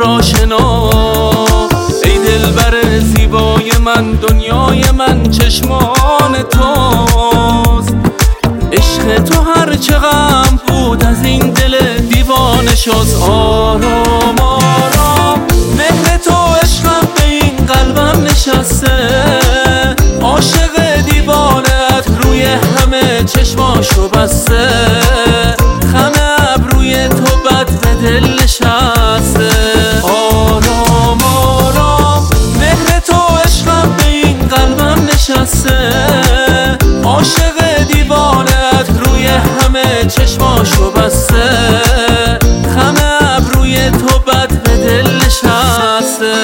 را شنا. ای دلبر زیبای من، دنیای من چشمان توست. عشق تو هر چه غم بود از این دل دیوانه شد. آرام آرام مهر تو عشقم به این قلبم نشسته. عاشق دیوانت روی همه چشماشو بسته. خم ابروی تو بد به دل نشسته. آرام آرام مهر تو عشقم به این قلبم نشسته. عاشق دیوانت روی همه چشماشو بسته. خم ابروی تو بد به دل نشسته.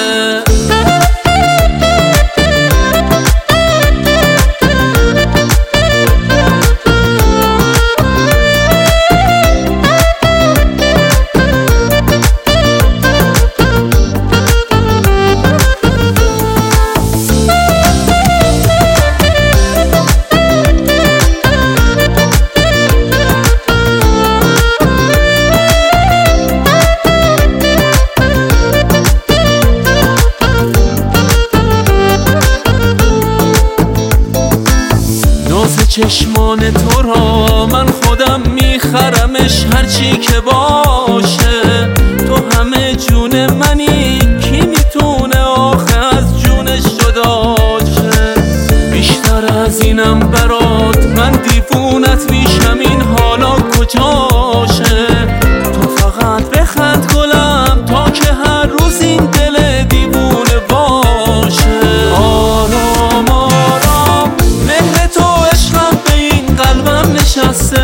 چشمان تو را من خودم میخرمش هرچی که باشه. تو همه جون منی، کی میتونه آخه از جونش جدا شه؟ بیشتر از اینم برات من دیوونت میشم، این حالا کجاشه؟ تو فقط بخند گلم تا که هر روز این دل دیوونه باشه. آرام آرام مهر تو عشقم به این قلبم نشسته.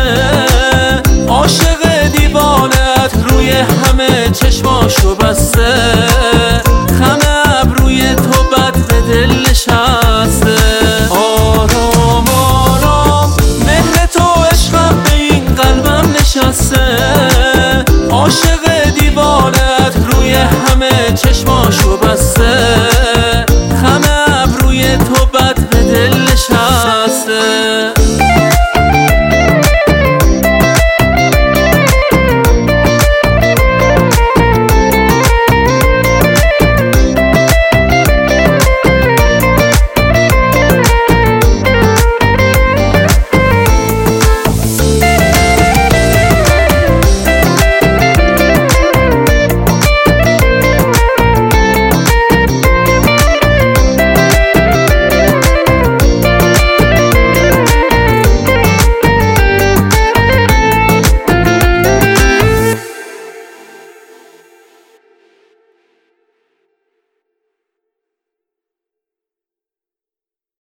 عاشق دیوانت روی همه چشماشو بسته.